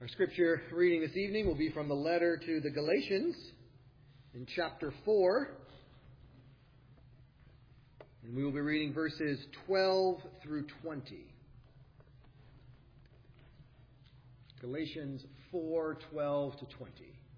Our scripture reading this evening will be from the letter to the Galatians in chapter 4. And we will be reading verses 12 through 20. Galatians 4, 12 to 20.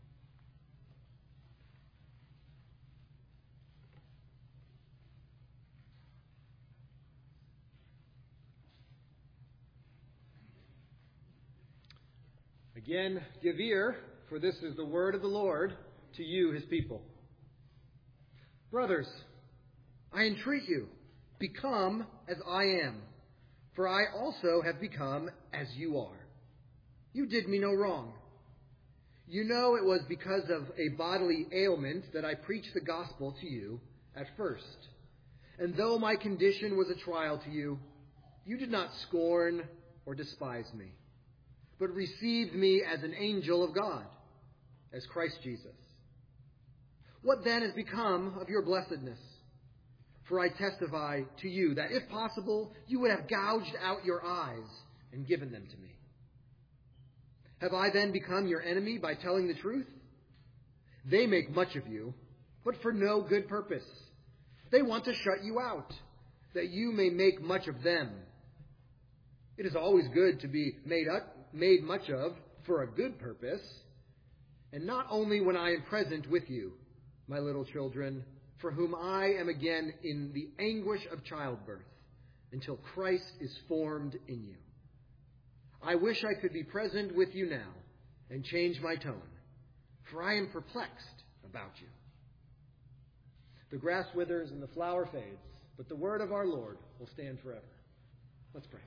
Again, give ear, for this is the word of the Lord to you, his people. Brothers, I entreat you, become as I am, for I also have become as you are. You did me no wrong. You know it was because of a bodily ailment that I preached the gospel to you at first. And though my condition was a trial to you, you did not scorn or despise me, but received me as an angel of God, as Christ Jesus. What then has become of your blessedness? For I testify to you that, if possible, you would have gouged out your eyes and given them to me. Have I then become your enemy by telling the truth? They make much of you, but for no good purpose. They want to shut you out, that you may make much of them. It is always good to be made much of for a good purpose, and not only when I am present with you, my little children, for whom I am again in the anguish of childbirth, until Christ is formed in you. I wish I could be present with you now and change my tone, for I am perplexed about you. The grass withers and the flower fades, but the word of our Lord will stand forever. Let's pray.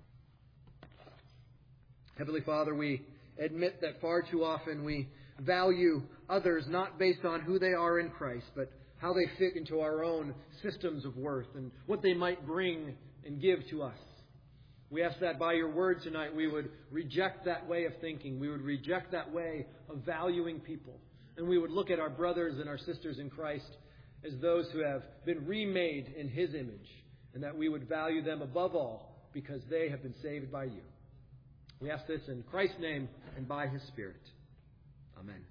Heavenly Father, we admit that far too often we value others not based on who they are in Christ, but how they fit into our own systems of worth and what they might bring and give to us. We ask that by your word tonight we would reject that way of thinking. We would reject that way of valuing people. And we would look at our brothers and our sisters in Christ as those who have been remade in his image, and that we would value them above all because they have been saved by you. We ask this in Christ's name and by his Spirit. Amen.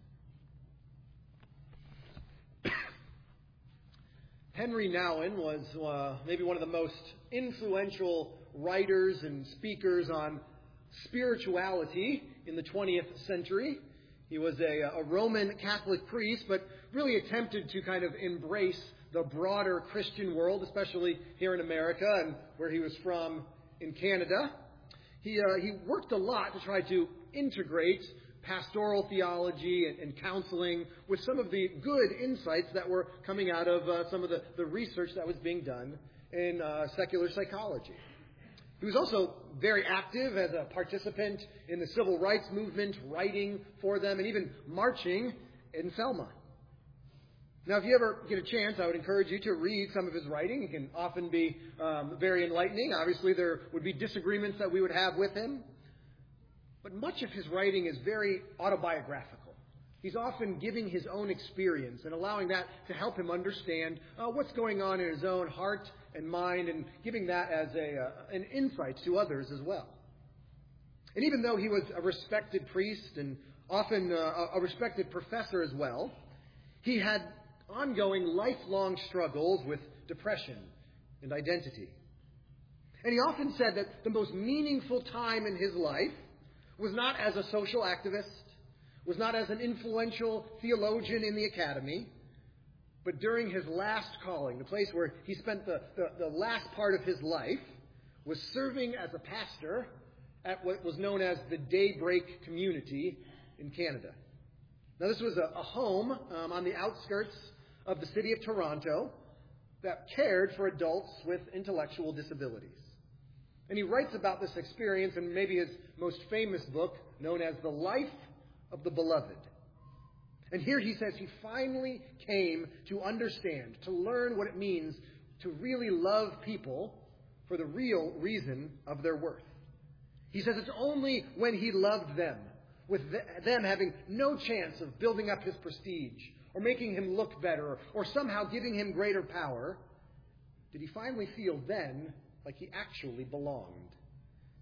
Henry Nouwen was maybe one of the most influential writers and speakers on spirituality in the 20th century. He was a Roman Catholic priest, but really attempted to kind of embrace the broader Christian world, especially here in America and where he was from in Canada. He worked a lot to try to integrate pastoral theology and counseling with some of the good insights that were coming out of some of the research that was being done in secular psychology. He was also very active as a participant in the civil rights movement, writing for them, and even marching in Selma. Now, if you ever get a chance, I would encourage you to read some of his writing. It can often be very enlightening. Obviously, there would be disagreements that we would have with him. But much of his writing is very autobiographical. He's often giving his own experience and allowing that to help him understand what's going on in his own heart and mind, and giving that as an insight to others as well. And even though he was a respected priest and often a respected professor as well, he had ongoing lifelong struggles with depression and identity. And he often said that the most meaningful time in his life was not as a social activist, was not as an influential theologian in the academy, but during his last calling, the place where he spent the last part of his life, was serving as a pastor at what was known as the Daybreak Community in Canada. Now, this was a home on the outskirts of the city of Toronto that cared for adults with intellectual disabilities. And he writes about this experience in maybe his most famous book, known as The Life of the Beloved. And here he says he finally came to understand, to learn what it means to really love people for the real reason of their worth. He says it's only when he loved them, with them having no chance of building up his prestige or making him look better or somehow giving him greater power, did he finally feel then like he actually belonged.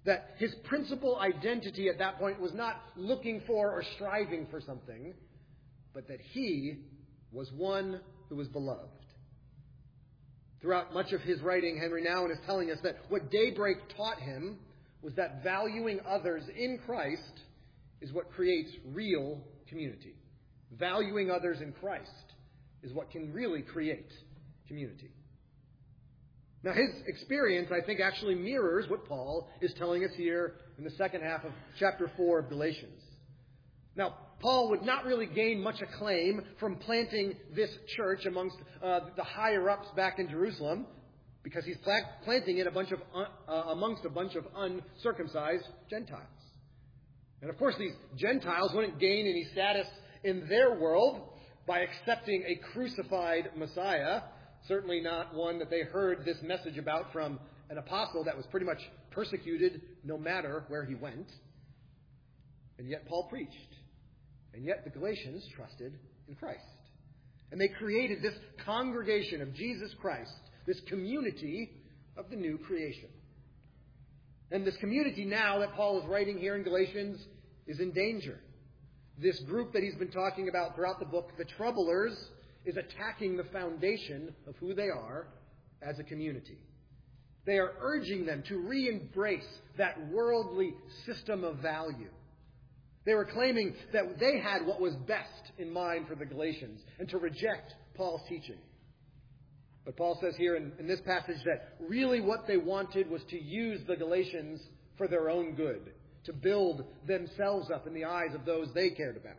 That his principal identity at that point was not looking for or striving for something, but that he was one who was beloved. Throughout much of his writing, Henry Nouwen is telling us that what Daybreak taught him was that valuing others in Christ is what creates real community. Valuing others in Christ is what can really create community. Now, his experience, I think, actually mirrors what Paul is telling us here in the second half of chapter 4 of Galatians. Now, Paul would not really gain much acclaim from planting this church amongst the higher-ups back in Jerusalem, because he's planting it amongst a bunch of uncircumcised Gentiles. And of course, these Gentiles wouldn't gain any status in their world by accepting a crucified Messiah. Certainly not one that they heard this message about from an apostle that was pretty much persecuted no matter where he went. And yet Paul preached. And yet the Galatians trusted in Christ. And they created this congregation of Jesus Christ, this community of the new creation. And this community now that Paul is writing here in Galatians is in danger. This group that he's been talking about throughout the book, the troublers, is attacking the foundation of who they are as a community. They are urging them to re-embrace that worldly system of value. They were claiming that they had what was best in mind for the Galatians and to reject Paul's teaching. But Paul says here in this passage that really what they wanted was to use the Galatians for their own good, to build themselves up in the eyes of those they cared about.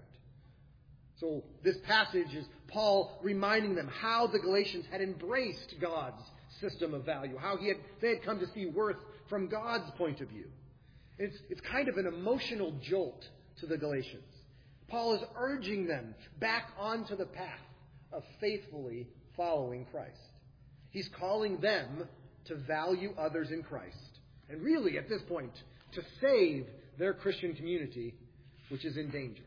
So this passage is Paul reminding them how the Galatians had embraced God's system of value, how they had come to see worth from God's point of view. It's kind of an emotional jolt to the Galatians. Paul is urging them back onto the path of faithfully following Christ. He's calling them to value others in Christ. And really, at this point, to save their Christian community, which is in danger.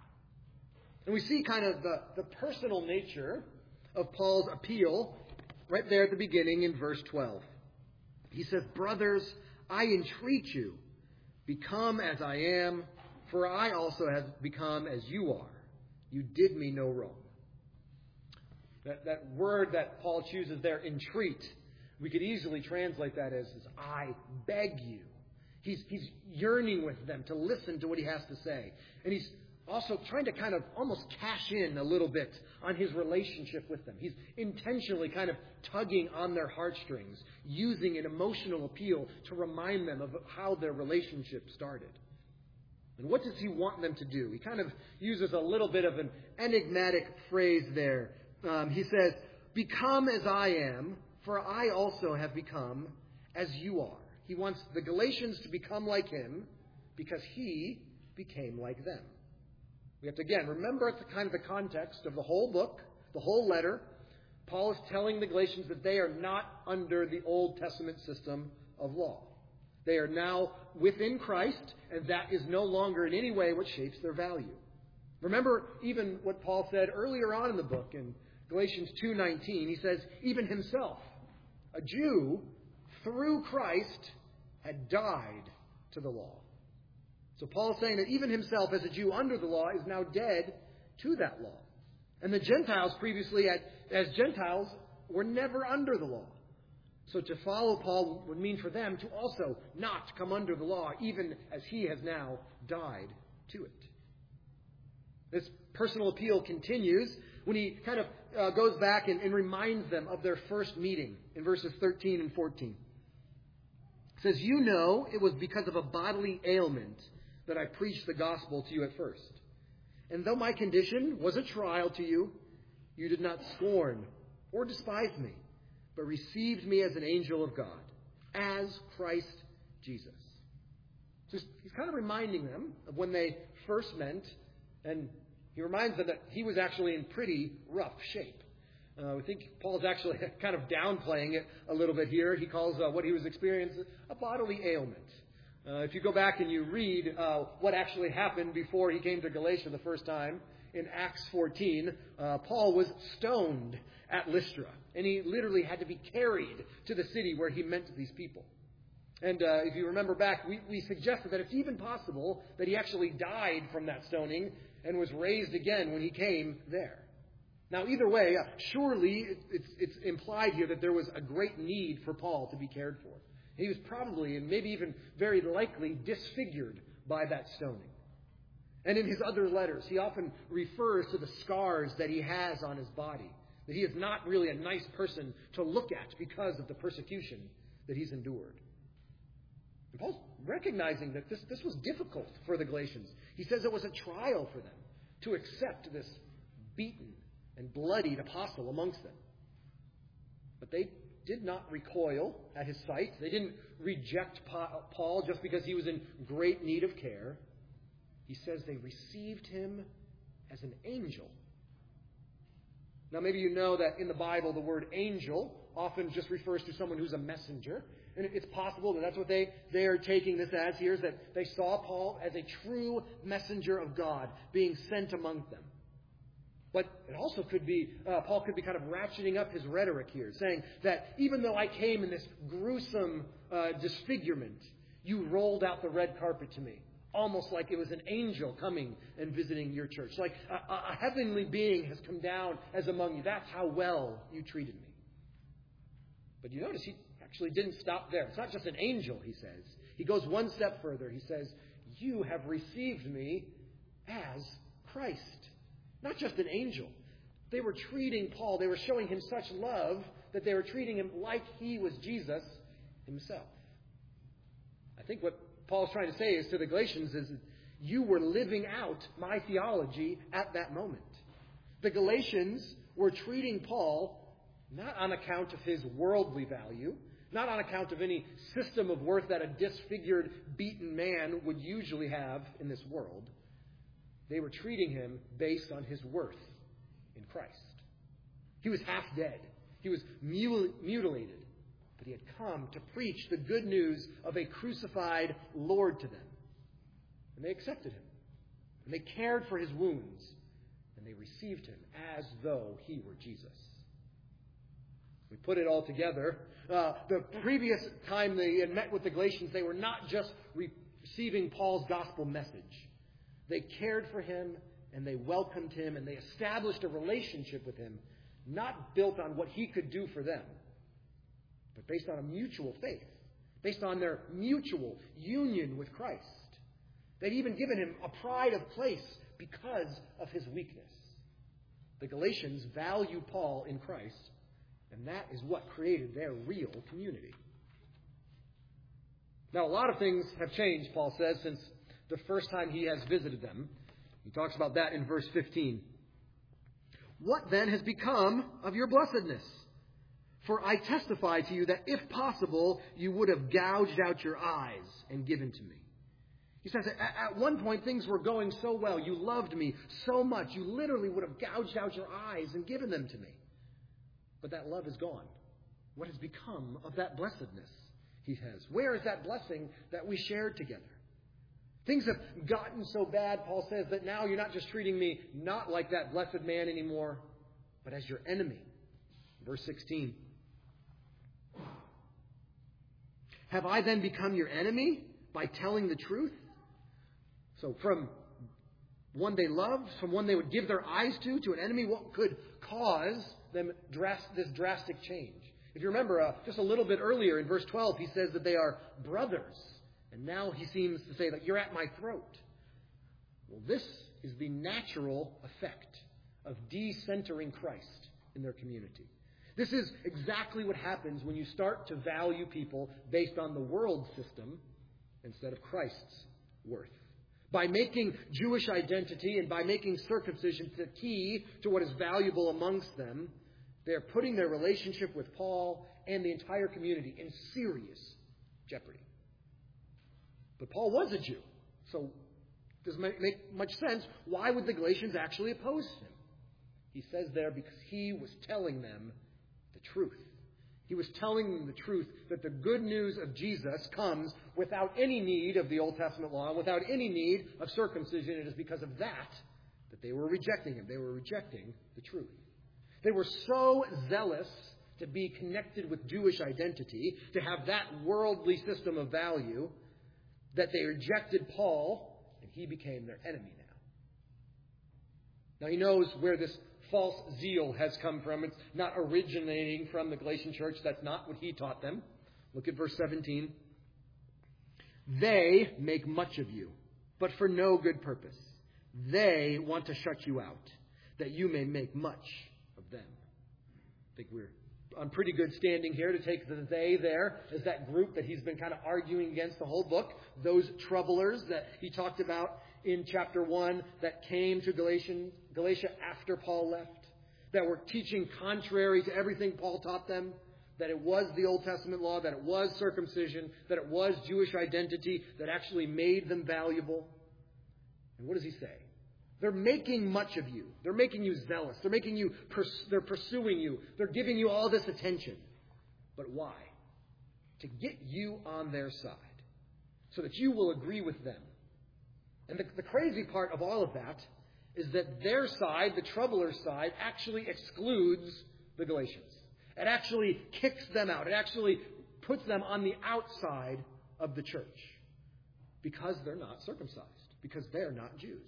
And we see kind of the personal nature of Paul's appeal right there at the beginning in verse 12. He says, "Brothers, I entreat you, become as I am, for I also have become as you are. You did me no wrong." That word that Paul chooses there, entreat, we could easily translate that as I beg you. He's yearning with them to listen to what he has to say. And he's also trying to kind of almost cash in a little bit on his relationship with them. He's intentionally kind of tugging on their heartstrings, using an emotional appeal to remind them of how their relationship started. And what does he want them to do? He kind of uses a little bit of an enigmatic phrase there. He says, "Become as I am, for I also have become as you are." He wants the Galatians to become like him because he became like them. We have to, again, remember the context of the whole book, the whole letter. Paul is telling the Galatians that they are not under the Old Testament system of law. They are now within Christ, and that is no longer in any way what shapes their value. Remember even what Paul said earlier on in the book in Galatians 2:19. He says, even himself, a Jew, through Christ, had died to the law. So Paul is saying that even himself as a Jew under the law is now dead to that law. And the Gentiles previously, as Gentiles, were never under the law. So to follow Paul would mean for them to also not come under the law, even as he has now died to it. This personal appeal continues when he kind of goes back and reminds them of their first meeting in verses 13 and 14. It says, "You know it was because of a bodily ailment that I preached the gospel to you at first. And though my condition was a trial to you, you did not scorn or despise me, but received me as an angel of God, as Christ Jesus." So he's kind of reminding them of when they first met, and he reminds them that he was actually in pretty rough shape. We think Paul's actually kind of downplaying it a little bit here. He calls what he was experiencing a bodily ailment. If you go back and you read what actually happened before he came to Galatia the first time, in Acts 14, Paul was stoned at Lystra. And he literally had to be carried to the city where he met these people. And if you remember back, we suggested that it's even possible that he actually died from that stoning and was raised again when he came there. Now, either way, surely it's implied here that there was a great need for Paul to be cared for. He was probably, and maybe even very likely, disfigured by that stoning. And in his other letters, he often refers to the scars that he has on his body, that he is not really a nice person to look at because of the persecution that he's endured. And Paul's recognizing that this was difficult for the Galatians. He says it was a trial for them to accept this beaten and bloodied apostle amongst them. But they did not recoil at his sight. They didn't reject Paul just because he was in great need of care. He says they received him as an angel. Now, maybe you know that in the Bible, the word angel often just refers to someone who's a messenger. And it's possible that that's what they are taking this as here, is that they saw Paul as a true messenger of God being sent among them. But it also could be, Paul could be kind of ratcheting up his rhetoric here, saying that even though I came in this gruesome disfigurement, you rolled out the red carpet to me. Almost like it was an angel coming and visiting your church. Like a heavenly being has come down as among you. That's how well you treated me. But you notice he actually didn't stop there. It's not just an angel, he says. He goes one step further. He says, you have received me as Christ. Not just an angel. They were treating Paul, they were showing him such love that they were treating him like he was Jesus himself. I think what Paul's trying to say is to the Galatians is you were living out my theology at that moment. The Galatians were treating Paul not on account of his worldly value, not on account of any system of worth that a disfigured, beaten man would usually have in this world. They were treating him based on his worth in Christ. He was half dead. He was mutilated. But he had come to preach the good news of a crucified Lord to them. And they accepted him. And they cared for his wounds. And they received him as though he were Jesus. We put it all together. The previous time they had met with the Galatians, they were not just receiving Paul's gospel message. They cared for him and they welcomed him and they established a relationship with him, not built on what he could do for them, but based on a mutual faith, based on their mutual union with Christ. They'd even given him a pride of place because of his weakness. The Galatians valued Paul in Christ, and that is what created their real community. Now, a lot of things have changed, Paul says, since the first time he has visited them. He talks about that in verse 15. What then has become of your blessedness? For I testify to you that if possible, you would have gouged out your eyes and given to me. He says, at one point things were going so well. You loved me so much. You literally would have gouged out your eyes and given them to me. But that love is gone. What has become of that blessedness? He says, where is that blessing that we shared together? Things have gotten so bad, Paul says, that now you're not just treating me not like that blessed man anymore, but as your enemy. Verse 16. Have I then become your enemy by telling the truth? So from one they loved, from one they would give their eyes to an enemy, what could cause them this drastic change? If you remember, just a little bit earlier in verse 12, he says that they are brothers. And now he seems to say that you're at my throat. Well, this is the natural effect of decentering Christ in their community. This is exactly what happens when you start to value people based on the world system instead of Christ's worth. By making Jewish identity and by making circumcision the key to what is valuable amongst them, they are putting their relationship with Paul and the entire community in serious jeopardy. But Paul was a Jew, so it doesn't make much sense. Why would the Galatians actually oppose him? He says there because he was telling them the truth. He was telling them the truth that the good news of Jesus comes without any need of the Old Testament law, without any need of circumcision. It is because of that they were rejecting him. They were rejecting the truth. They were so zealous to be connected with Jewish identity, to have that worldly system of value, that they rejected Paul, and he became their enemy now. Now he knows where this false zeal has come from. It's not originating from the Galatian church. That's not what he taught them. Look at verse 17. They make much of you, but for no good purpose. They want to shut you out, that you may make much of them. I think we're on pretty good standing here to take the they there as that group that he's been kind of arguing against the whole book. Those troublers that he talked about in chapter 1 that came to Galatia after Paul left, that were teaching contrary to everything Paul taught them, that it was the Old Testament law, that it was circumcision, that it was Jewish identity that actually made them valuable. And what does he say? They're making much of you. They're making you zealous. They're pursuing you. They're giving you all this attention. But why? To get you on their side, so that you will agree with them. And the crazy part of all of that is that their side, the troubler's side, actually excludes the Galatians. It actually kicks them out. It actually puts them on the outside of the church because they're not circumcised, because they're not Jews.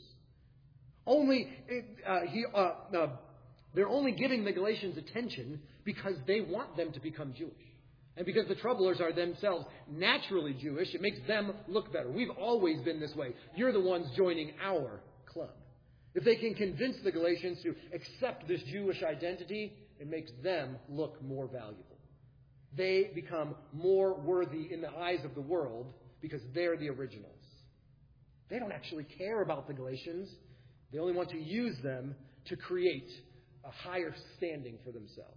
They're only giving the Galatians attention because they want them to become Jewish. And because the troublers are themselves naturally Jewish, it makes them look better. We've always been this way. You're the ones joining our club. If they can convince the Galatians to accept this Jewish identity, it makes them look more valuable. They become more worthy in the eyes of the world because they're the originals. They don't actually care about the Galatians. They only want to use them to create a higher standing for themselves.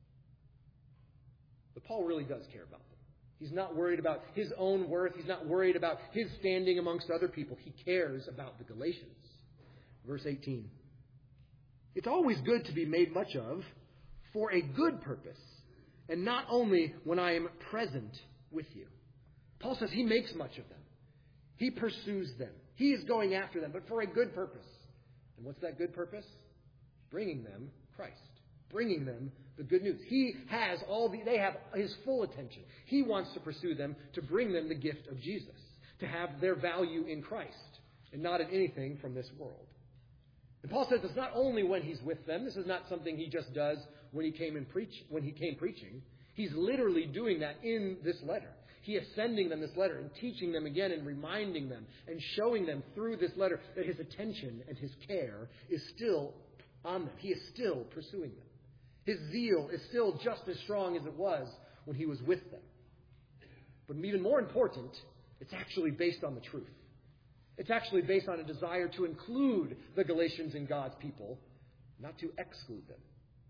But Paul really does care about them. He's not worried about his own worth. He's not worried about his standing amongst other people. He cares about the Galatians. Verse 18. It's always good to be made much of for a good purpose, and not only when I am present with you. Paul says he makes much of them. He pursues them. He is going after them, but for a good purpose. And what's that good purpose? Bringing them Christ. Bringing them the good news. They have his full attention. He wants to pursue them to bring them the gift of Jesus, to have their value in Christ and not in anything from this world. And Paul says it's not only when he's with them. This is not something he just does when he came preaching. He's literally doing that in this letter. He is sending them this letter and teaching them again and reminding them and showing them through this letter that his attention and his care is still on them. He is still pursuing them. His zeal is still just as strong as it was when he was with them. But even more important, it's actually based on the truth. It's actually based on a desire to include the Galatians in God's people, not to exclude them.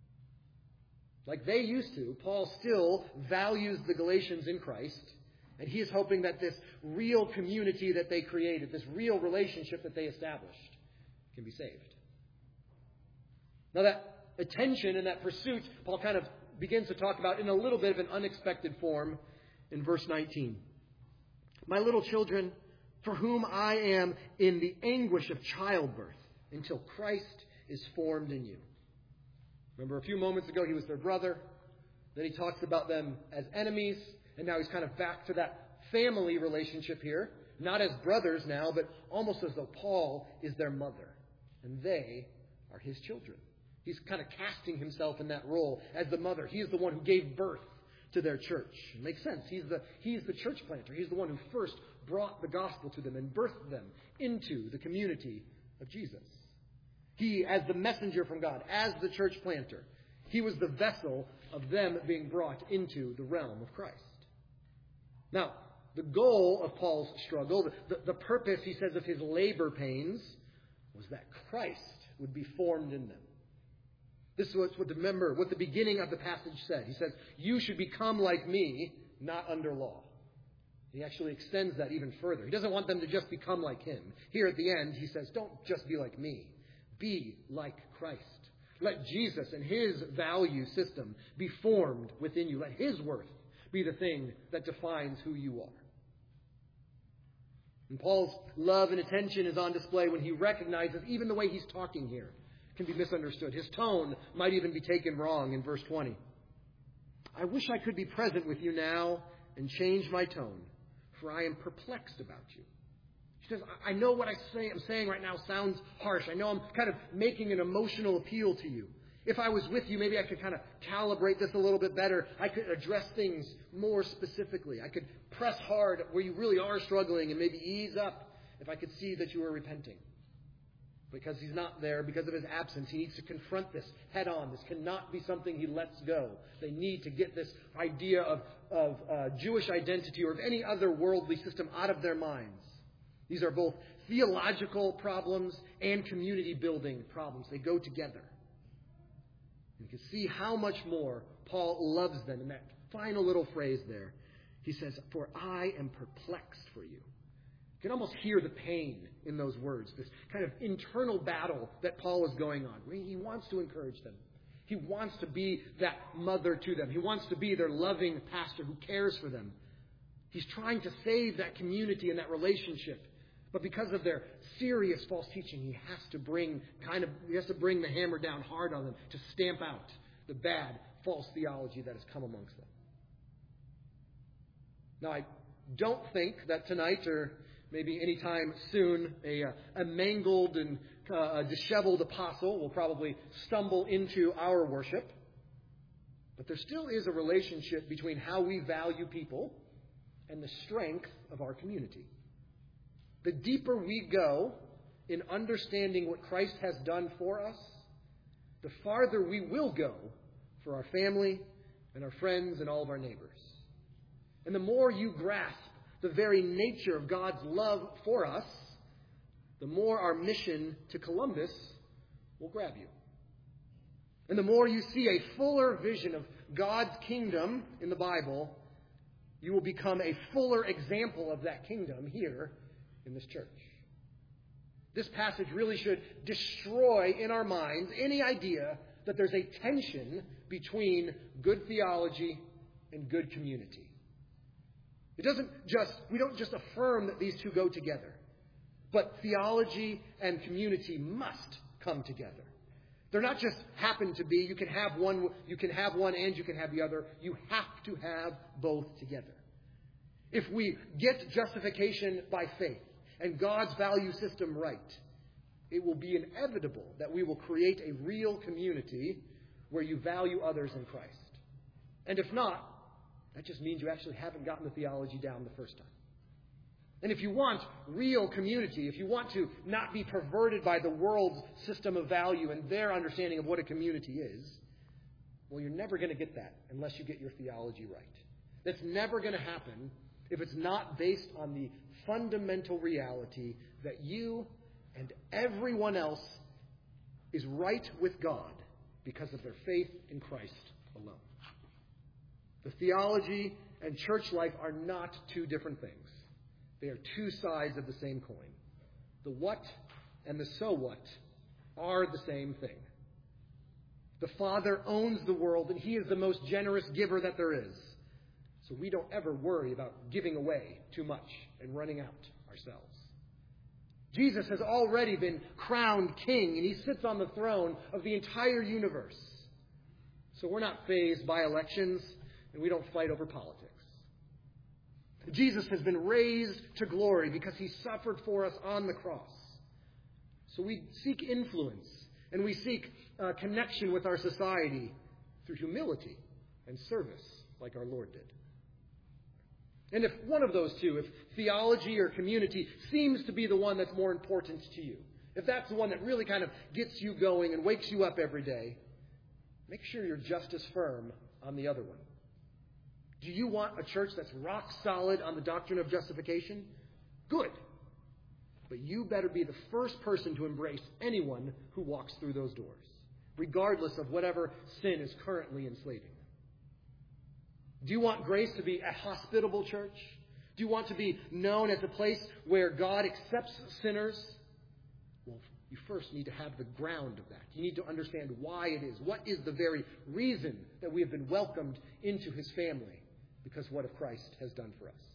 Like they used to, Paul still values the Galatians in Christ, and he is hoping that this real community that they created, this real relationship that they established, can be saved. Now that attention and that pursuit, Paul kind of begins to talk about in a little bit of an unexpected form in verse 19. My little children, for whom I am in the anguish of childbirth until Christ is formed in you. Remember a few moments ago he was their brother. Then he talks about them as enemies. And now he's kind of back to that family relationship here. Not as brothers now, but almost as though Paul is their mother. And they are his children. He's kind of casting himself in that role as the mother. He is the one who gave birth to their church. It makes sense. He's the church planter. He's the one who first brought the gospel to them and birthed them into the community of Jesus. He, as the messenger from God, as the church planter, he was the vessel of them being brought into the realm of Christ. Now, the goal of Paul's struggle, the purpose, he says, of his labor pains, was that Christ would be formed in them. This is what the beginning of the passage said. He says, you should become like me, not under law. He actually extends that even further. He doesn't want them to just become like him. Here at the end, he says, don't just be like me. Be like Christ. Let Jesus and his value system be formed within you. Let his worth be the thing that defines who you are. And Paul's love and attention is on display when he recognizes even the way he's talking here can be misunderstood. His tone might even be taken wrong in verse 20. I wish I could be present with you now and change my tone, for I am perplexed about you. She says, I know what I'm saying right now sounds harsh. I know I'm kind of making an emotional appeal to you. If I was with you, maybe I could kind of calibrate this a little bit better. I could address things more specifically. I could press hard where you really are struggling and maybe ease up if I could see that you are repenting. Because he's not there, because of his absence, he needs to confront this head on. This cannot be something he lets go. They need to get this idea of Jewish identity or of any other worldly system out of their minds. These are both theological problems and community building problems. They go together. You can see how much more Paul loves them in that final little phrase there. He says, for I am perplexed for you. You can almost hear the pain in those words, this kind of internal battle that Paul is going on. He wants to encourage them. He wants to be that mother to them. He wants to be their loving pastor who cares for them. He's trying to save that community and that relationship. But because of their serious false teaching, he has to bring the hammer down hard on them to stamp out the bad false theology that has come amongst them. Now, I don't think that tonight or maybe anytime soon a mangled and disheveled apostle will probably stumble into our worship. But there still is a relationship between how we value people and the strength of our community. The deeper we go in understanding what Christ has done for us, the farther we will go for our family and our friends and all of our neighbors. And the more you grasp the very nature of God's love for us, the more our mission to Columbus will grab you. And the more you see a fuller vision of God's kingdom in the Bible, you will become a fuller example of that kingdom here in this church. This passage really should destroy in our minds any idea that there's a tension between good theology and good community. We don't just affirm that these two go together, but theology and community must come together. They're not just happen to be. You can have one and you can have the other. You have to have both together. If we get justification by faith and God's value system right, it will be inevitable that we will create a real community where you value others in Christ. And if not, that just means you actually haven't gotten the theology down the first time. And if you want real community, if you want to not be perverted by the world's system of value and their understanding of what a community is, well, you're never going to get that unless you get your theology right. That's never going to happen if it's not based on the fundamental reality that you and everyone else is right with God because of their faith in Christ alone. The theology and church life are not two different things. They are two sides of the same coin. The what and the so what are the same thing. The Father owns the world, and He is the most generous giver that there is. So we don't ever worry about giving away too much and running out ourselves. Jesus has already been crowned king, and He sits on the throne of the entire universe. So we're not fazed by elections, and we don't fight over politics. Jesus has been raised to glory because He suffered for us on the cross. So we seek influence, and we seek connection with our society through humility and service, like our Lord did. And if one of those two, if theology or community seems to be the one that's more important to you, if that's the one that really kind of gets you going and wakes you up every day, make sure you're just as firm on the other one. Do you want a church that's rock solid on the doctrine of justification? Good. But you better be the first person to embrace anyone who walks through those doors, regardless of whatever sin is currently enslaving them. Do you want Grace to be a hospitable church? Do you want to be known as a place where God accepts sinners? Well, you first need to have the ground of that. You need to understand why it is. What is the very reason that we have been welcomed into His family? Because what Christ has done for us.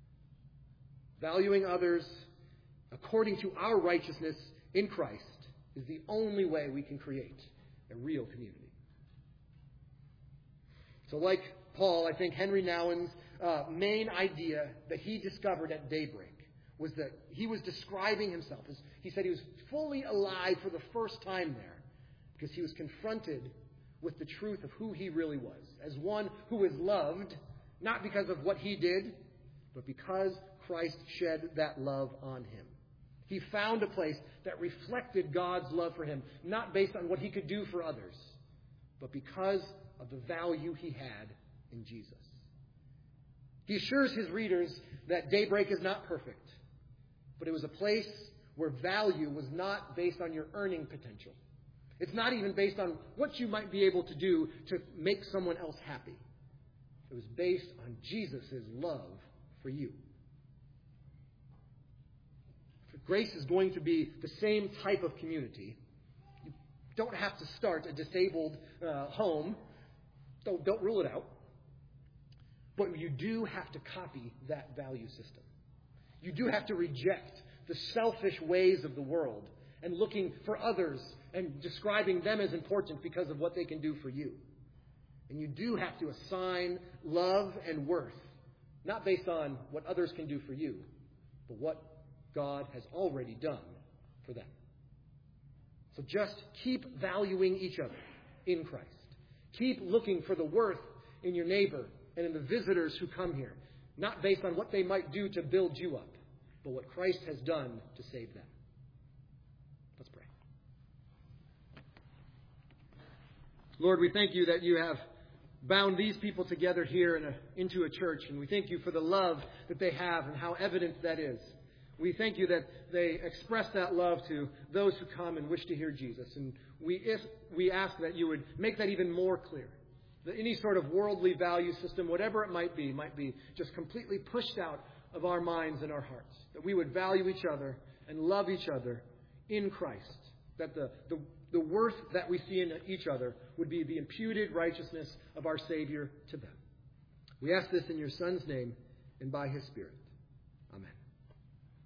Valuing others according to our righteousness in Christ is the only way we can create a real community. So like Paul, I think Henry Nouwen's main idea that he discovered at daybreak was that he was describing himself as, he said he was fully alive for the first time there because he was confronted with the truth of who he really was, as one who is loved, not because of what he did, but because Christ shed that love on him. He found a place that reflected God's love for him, not based on what he could do for others, but because of the value he had in Jesus. He assures his readers that daybreak is not perfect, but it was a place where value was not based on your earning potential. It's not even based on what you might be able to do to make someone else happy. It was based on Jesus' love for you. If Grace is going to be the same type of community, you don't have to start a disabled home. Don't rule it out. But you do have to copy that value system. You do have to reject the selfish ways of the world and looking for others and describing them as important because of what they can do for you. And you do have to assign love and worth, not based on what others can do for you, but what God has already done for them. So just keep valuing each other in Christ. Keep looking for the worth in your neighbor and in the visitors who come here, not based on what they might do to build you up, but what Christ has done to save them. Let's pray. Lord, we thank you that you have bound these people together here into a church, and we thank you for the love that they have and how evident that is. We thank you that they express that love to those who come and wish to hear Jesus. And we ask that you would make that even more clear. That any sort of worldly value system, whatever it might be just completely pushed out of our minds and our hearts. That we would value each other and love each other in Christ. That the worth that we see in each other would be the imputed righteousness of our Savior to them. We ask this in your Son's name and by his Spirit.